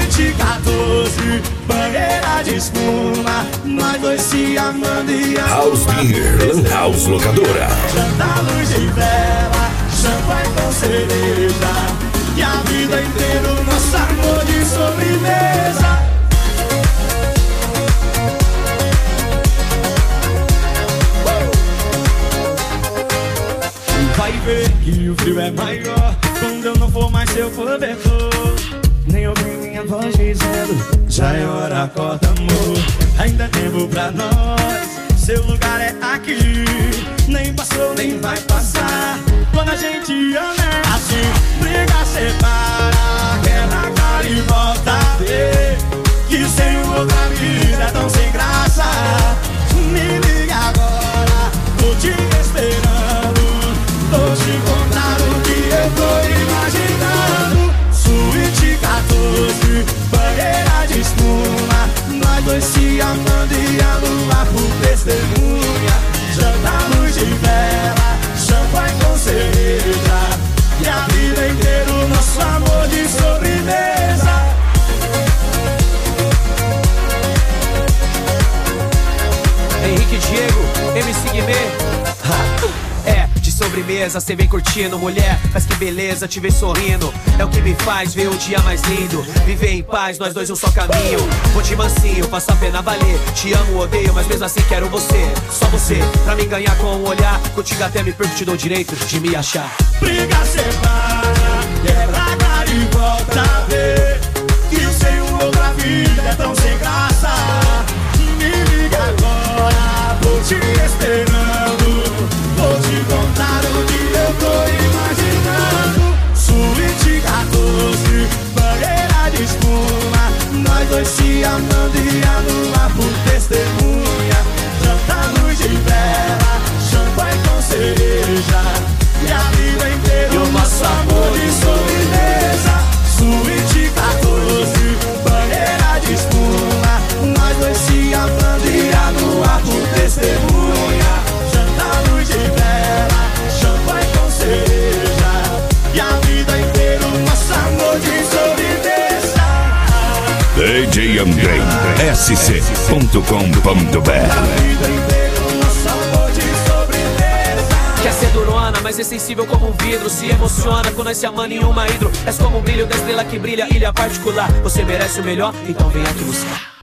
Suíte 14, banheira de espuma, nós dois se amando e amando. House Beer, Lan House Locadora. Janta, luz de vela, champanhe com cereja, e a vida inteira o nosso amor de sobremesa. Vai ver que o frio é maior quando eu não for mais seu cobertor. Nem ouvir minha voz dizendo já é hora, acorda amor. Ainda é tempo pra nós, seu lugar é aqui. Nem passou, nem vai passar. Quando a gente ama é assim, briga, separa, quebra a cara e volta a ver que sem outra vida é tão sem graça. Me liga agora, tô te esperando, vou te contar o que eu tô imaginando. Suíte 14, banheira de espuma, nós dois se amando e a lua por testemunha. Janta, luz de vela, champanhe com cereja, e a vida inteira o nosso amor de sobremesa. Henrique Diego, MC Guimê. De sobremesa, cê vem curtindo, mulher, mas que beleza te ver sorrindo. É o que me faz ver o dia mais lindo. Viver em paz, nós dois um só caminho. Vou de mansinho, faço a pena valer. Te amo, odeio, mas mesmo assim quero você. Só você, pra me ganhar com um olhar. Contigo até me perco, te dou o direito de me achar. Briga, separa, quebra a cara e volta a ver que sem outra vida é tão sem graça. Me liga agora, vou te esperando, vou te contar o que eu tô imaginando. Suíte 14, banheira de espuma, nós dois se amando e a lua por testemunha. Janta, luz de vela, champanhe com cereja, e a vida inteira o nosso amor de sobremesa. Suíte 14, banheira de espuma, nós dois se amando e a lua por testemunha. Janta, luz de vela, champanhe com cereja, e a vida inteira o nosso amor de sobremesa. DJ Andrei, sc.com.br. Quer ser durona, mas é sensível como um vidro. Se emociona quando nós se amando em uma hidro. És como o brilho da estrela que brilha, ilha particular. Você merece o melhor, então vem aqui buscar.